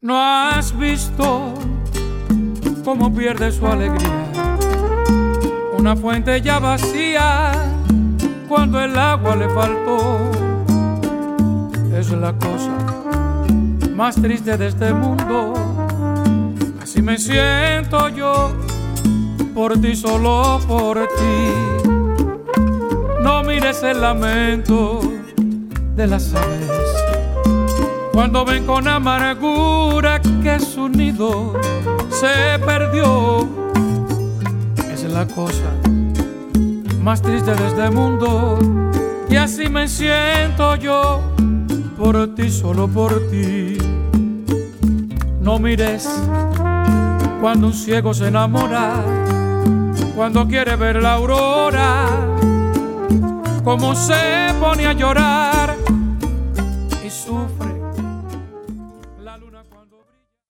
¿No has visto cómo pierde su alegría una fuente ya vacía cuando el agua le faltó? Es la cosa más triste de este mundo. Así me siento yo por ti, solo por ti. No mires el lamento de las aves cuando ven con amargura que su nido se perdió. Es la cosa más triste de este mundo. Y así me siento yo por ti, solo por ti. No mires cuando un ciego se enamora, cuando quiere ver la aurora, cómo se pone a llorar y sufre la luna cuando